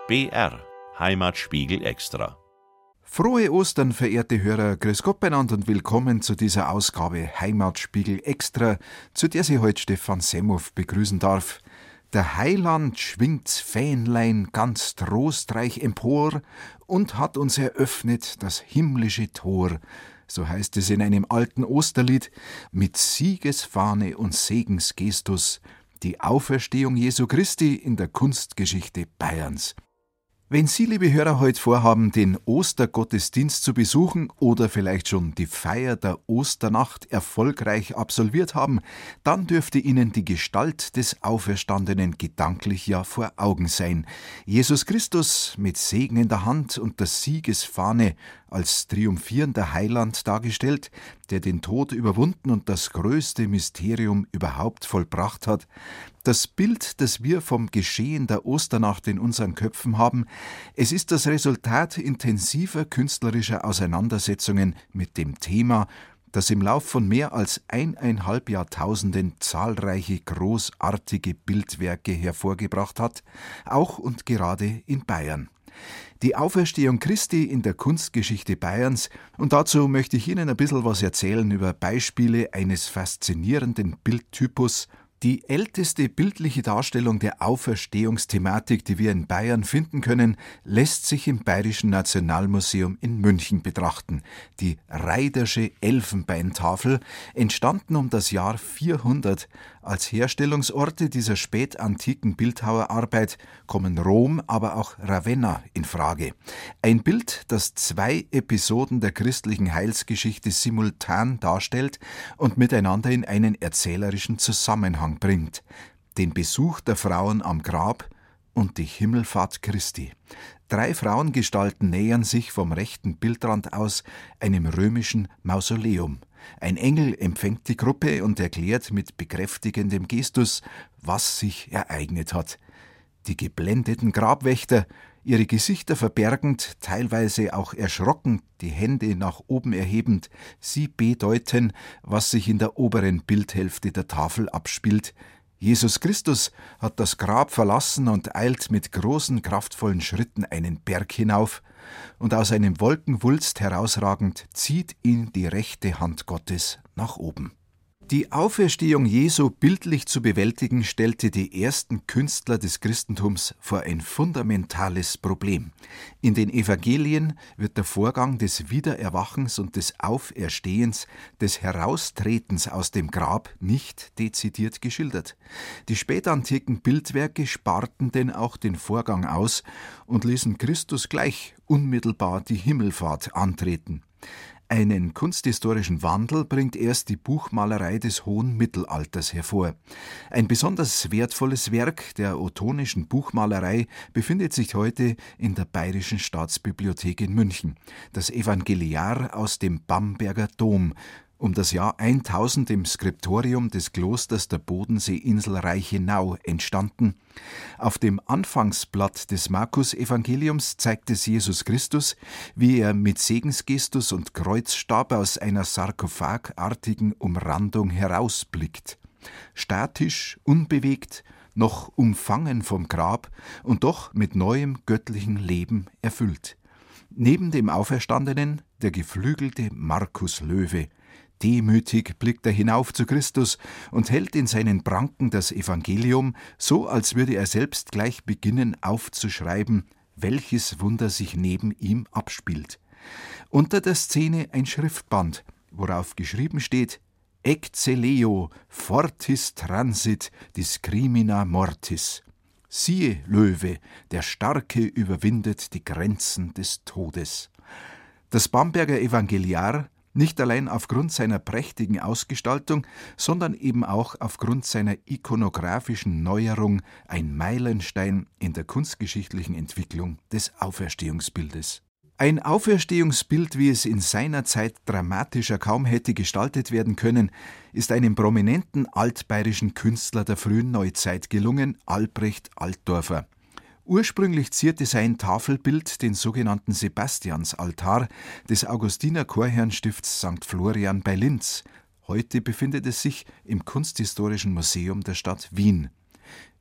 BR Heimatspiegel Extra. Frohe Ostern, verehrte Hörer, grüß Gott beieinander und willkommen zu dieser Ausgabe Heimatspiegel Extra, zu der Sie heute Stefan Semhoff begrüßen darf. Der Heiland schwingt's Fähnlein ganz trostreich empor und hat uns eröffnet das himmlische Tor. So heißt es in einem alten Osterlied, mit Siegesfahne und Segensgestus, die Auferstehung Jesu Christi in der Kunstgeschichte Bayerns. Wenn Sie, liebe Hörer, heute vorhaben, den Ostergottesdienst zu besuchen oder vielleicht schon die Feier der Osternacht erfolgreich absolviert haben, dann dürfte Ihnen die Gestalt des Auferstandenen gedanklich ja vor Augen sein. Jesus Christus mit Segen in der Hand und der Siegesfahne als triumphierender Heiland dargestellt, der den Tod überwunden und das größte Mysterium überhaupt vollbracht hat. Das Bild, das wir vom Geschehen der Osternacht in unseren Köpfen haben, es ist das Resultat intensiver künstlerischer Auseinandersetzungen mit dem Thema, das im Lauf von mehr als 1,5 Jahrtausenden zahlreiche großartige Bildwerke hervorgebracht hat, auch und gerade in Bayern. Die Auferstehung Christi in der Kunstgeschichte Bayerns, und dazu möchte ich Ihnen ein bisschen was erzählen über Beispiele eines faszinierenden Bildtypus. Die älteste bildliche Darstellung der Auferstehungsthematik, die wir in Bayern finden können, lässt sich im Bayerischen Nationalmuseum in München betrachten. Die Raidersche Elfenbeintafel, entstanden um das Jahr 400. Als Herstellungsorte dieser spätantiken Bildhauerarbeit kommen Rom, aber auch Ravenna in Frage. Ein Bild, das 2 Episoden der christlichen Heilsgeschichte simultan darstellt und miteinander in einen erzählerischen Zusammenhang bringt. Den Besuch der Frauen am Grab und die Himmelfahrt Christi. 3 Frauengestalten nähern sich vom rechten Bildrand aus einem römischen Mausoleum. Ein Engel empfängt die Gruppe und erklärt mit bekräftigendem Gestus, was sich ereignet hat. Die geblendeten Grabwächter, ihre Gesichter verbergend, teilweise auch erschrocken, die Hände nach oben erhebend, sie bedeuten, was sich in der oberen Bildhälfte der Tafel abspielt. Jesus Christus hat das Grab verlassen und eilt mit großen, kraftvollen Schritten einen Berg hinauf, und aus einem Wolkenwulst herausragend zieht ihn die rechte Hand Gottes nach oben. Die Auferstehung Jesu bildlich zu bewältigen, stellte die ersten Künstler des Christentums vor ein fundamentales Problem. In den Evangelien wird der Vorgang des Wiedererwachens und des Auferstehens, des Heraustretens aus dem Grab nicht dezidiert geschildert. Die spätantiken Bildwerke sparten denn auch den Vorgang aus und ließen Christus gleich unmittelbar die Himmelfahrt antreten. Einen kunsthistorischen Wandel bringt erst die Buchmalerei des hohen Mittelalters hervor. Ein besonders wertvolles Werk der ottonischen Buchmalerei befindet sich heute in der Bayerischen Staatsbibliothek in München. Das Evangeliar aus dem Bamberger Dom, um das Jahr 1000 im Skriptorium des Klosters der Bodenseeinsel Reichenau entstanden. Auf dem Anfangsblatt des Markus-Evangeliums zeigt es Jesus Christus, wie er mit Segensgestus und Kreuzstab aus einer sarkophagartigen Umrandung herausblickt. Statisch, unbewegt, noch umfangen vom Grab und doch mit neuem göttlichen Leben erfüllt. Neben dem Auferstandenen der geflügelte Markus Löwe. Demütig blickt er hinauf zu Christus und hält in seinen Pranken das Evangelium, so als würde er selbst gleich beginnen aufzuschreiben, welches Wunder sich neben ihm abspielt. Unter der Szene ein Schriftband, worauf geschrieben steht: Ecce leo, fortis transit discrimina mortis. Siehe, Löwe, der Starke überwindet die Grenzen des Todes. Das Bamberger Evangeliar, nicht allein aufgrund seiner prächtigen Ausgestaltung, sondern eben auch aufgrund seiner ikonografischen Neuerung ein Meilenstein in der kunstgeschichtlichen Entwicklung des Auferstehungsbildes. Ein Auferstehungsbild, wie es in seiner Zeit dramatischer kaum hätte gestaltet werden können, ist einem prominenten altbayerischen Künstler der frühen Neuzeit gelungen, Albrecht Altdorfer. Ursprünglich zierte sein Tafelbild den sogenannten Sebastiansaltar des Augustiner Chorherrnstifts St. Florian bei Linz. Heute befindet es sich im Kunsthistorischen Museum der Stadt Wien.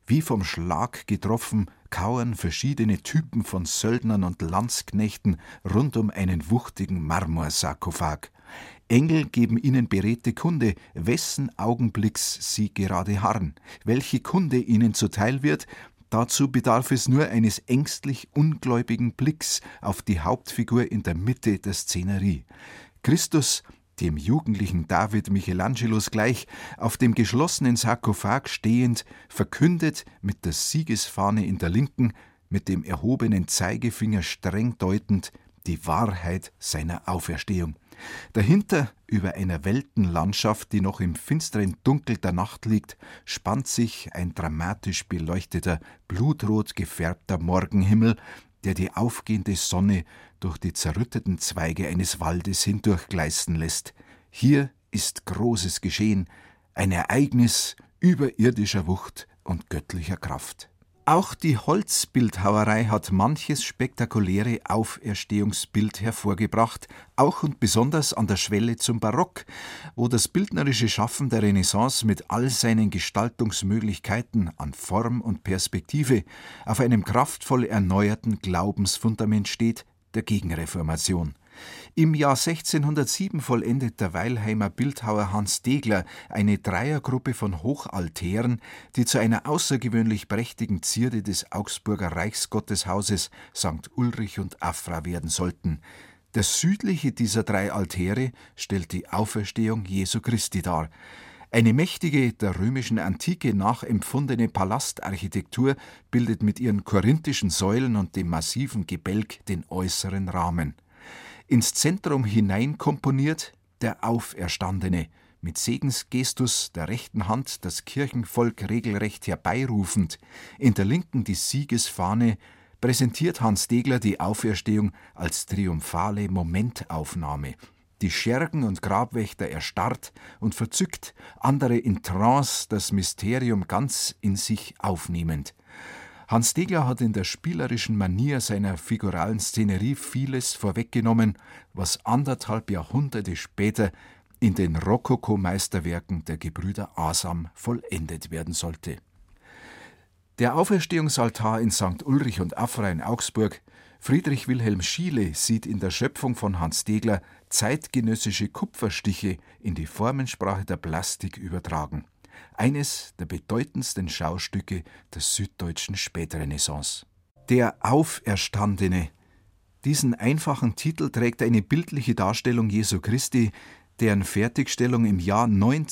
Wie vom Schlag getroffen, kauern verschiedene Typen von Söldnern und Landsknechten rund um einen wuchtigen Marmorsarkophag. Engel geben ihnen beredte Kunde, wessen Augenblicks sie gerade harren. Welche Kunde ihnen zuteil wird, dazu bedarf es nur eines ängstlich ungläubigen Blicks auf die Hauptfigur in der Mitte der Szenerie. Christus, dem jugendlichen David Michelangelos gleich, auf dem geschlossenen Sarkophag stehend, verkündet mit der Siegesfahne in der Linken, mit dem erhobenen Zeigefinger streng deutend, die Wahrheit seiner Auferstehung. Dahinter, über einer Weltenlandschaft, die noch im finsteren Dunkel der Nacht liegt, spannt sich ein dramatisch beleuchteter, blutrot gefärbter Morgenhimmel, der die aufgehende Sonne durch die zerrütteten Zweige eines Waldes hindurchgleißen lässt. Hier ist Großes geschehen, ein Ereignis überirdischer Wucht und göttlicher Kraft. Auch die Holzbildhauerei hat manches spektakuläre Auferstehungsbild hervorgebracht, auch und besonders an der Schwelle zum Barock, wo das bildnerische Schaffen der Renaissance mit all seinen Gestaltungsmöglichkeiten an Form und Perspektive auf einem kraftvoll erneuerten Glaubensfundament steht, der Gegenreformation. Im Jahr 1607 vollendet der Weilheimer Bildhauer Hans Degler eine Dreiergruppe von Hochaltären, die zu einer außergewöhnlich prächtigen Zierde des Augsburger Reichsgotteshauses St. Ulrich und Afra werden sollten. Der südliche dieser drei Altäre stellt die Auferstehung Jesu Christi dar. Eine mächtige, der römischen Antike nachempfundene Palastarchitektur bildet mit ihren korinthischen Säulen und dem massiven Gebälk den äußeren Rahmen. Ins Zentrum hinein komponiert der Auferstandene, mit Segensgestus der rechten Hand das Kirchenvolk regelrecht herbeirufend, in der linken die Siegesfahne, präsentiert Hans Degler die Auferstehung als triumphale Momentaufnahme. Die Schergen und Grabwächter erstarrt und verzückt, andere in Trance, das Mysterium ganz in sich aufnehmend. Hans Degler hat in der spielerischen Manier seiner figuralen Szenerie vieles vorweggenommen, was 1,5 Jahrhunderte später in den Rokoko-Meisterwerken der Gebrüder Asam vollendet werden sollte. Der Auferstehungsaltar in St. Ulrich und Afra in Augsburg. Friedrich Wilhelm Schiele sieht in der Schöpfung von Hans Degler zeitgenössische Kupferstiche in die Formensprache der Plastik übertragen. Eines der bedeutendsten Schaustücke der süddeutschen Spätrenaissance. Der Auferstandene. Diesen einfachen Titel trägt eine bildliche Darstellung Jesu Christi, deren Fertigstellung im Jahr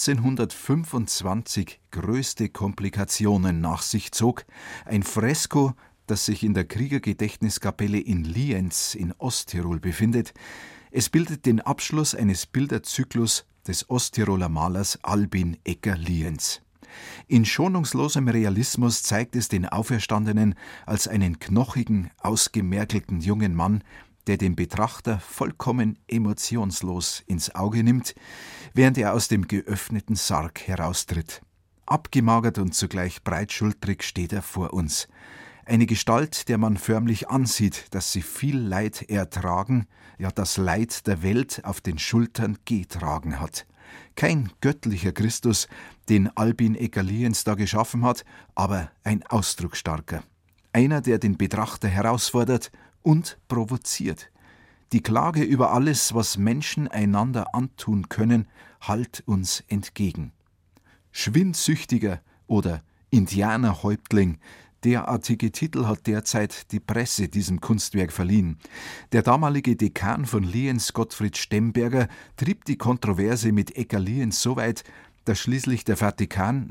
1925 größte Komplikationen nach sich zog. Ein Fresko, das sich in der Kriegergedächtniskapelle in Lienz in Osttirol befindet. Es bildet den Abschluss eines Bilderzyklus des Osttiroler Malers Albin Egger-Lienz. In schonungslosem Realismus zeigt es den Auferstandenen als einen knochigen, ausgemergelten jungen Mann, der den Betrachter vollkommen emotionslos ins Auge nimmt, während er aus dem geöffneten Sarg heraustritt. Abgemagert und zugleich breitschultrig steht er vor uns. Eine Gestalt, der man förmlich ansieht, dass sie viel Leid ertragen, ja das Leid der Welt auf den Schultern getragen hat. Kein göttlicher Christus, den Albin Egger-Lienz da geschaffen hat, aber ein ausdrucksstarker. Einer, der den Betrachter herausfordert und provoziert. Die Klage über alles, was Menschen einander antun können, hallt uns entgegen. Schwindsüchtiger oder Indianerhäuptling, derartige Titel hat derzeit die Presse diesem Kunstwerk verliehen. Der damalige Dekan von Lienz, Gottfried Stemberger, trieb die Kontroverse mit Egger-Lienz so weit, dass schließlich der Vatikan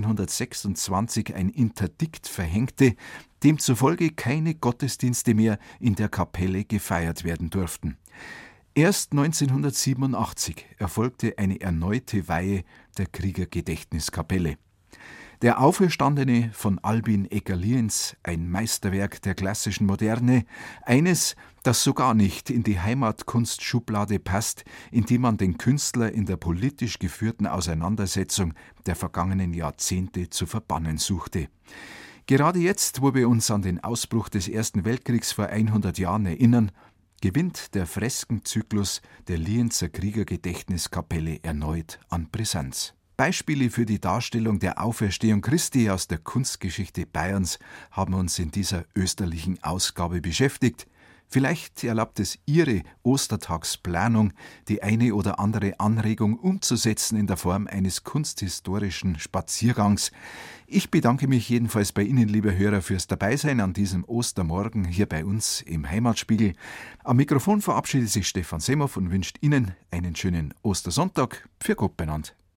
1926 ein Interdikt verhängte, demzufolge keine Gottesdienste mehr in der Kapelle gefeiert werden durften. Erst 1987 erfolgte eine erneute Weihe der Kriegergedächtniskapelle. Der Auferstandene von Albin Egger-Lienz, ein Meisterwerk der klassischen Moderne, eines, das sogar nicht in die Heimatkunstschublade passt, in die man den Künstler in der politisch geführten Auseinandersetzung der vergangenen Jahrzehnte zu verbannen suchte. Gerade jetzt, wo wir uns an den Ausbruch des Ersten Weltkriegs vor 100 Jahren erinnern, gewinnt der Freskenzyklus der Lienzer Kriegergedächtniskapelle erneut an Brisanz. Beispiele für die Darstellung der Auferstehung Christi aus der Kunstgeschichte Bayerns haben uns in dieser österlichen Ausgabe beschäftigt. Vielleicht erlaubt es Ihre Ostertagsplanung, die eine oder andere Anregung umzusetzen in der Form eines kunsthistorischen Spaziergangs. Ich bedanke mich jedenfalls bei Ihnen, lieber Hörer, fürs Dabeisein an diesem Ostermorgen hier bei uns im Heimatspiegel. Am Mikrofon verabschiedet sich Stefan Semhoff und wünscht Ihnen einen schönen Ostersonntag. Für Gott benannt.